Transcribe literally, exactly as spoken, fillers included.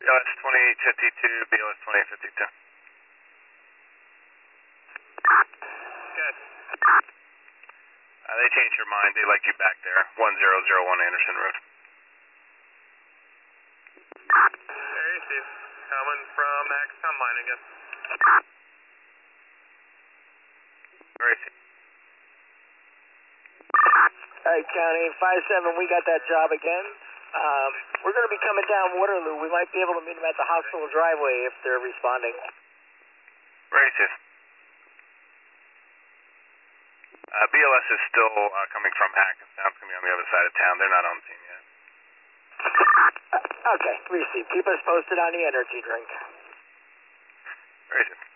B L S twenty-eight fifty-two, B L S twenty-eight fifty-two. Good. Uh, they changed their mind. They like you back there. one zero zero one Anderson Road. Area Steve. Coming from Max Combine again. Very safe. Alright, County five seven, we got that job again. Um, we're going to be coming down Waterloo. We might be able to meet them at the hospital driveway if they're responding. Very safe. Uh, B L S is still uh, coming from Hackensack. It's going to be on the other side of town. They're not on scene yet. Okay, received. Keep us posted on the energy drink. Very safe.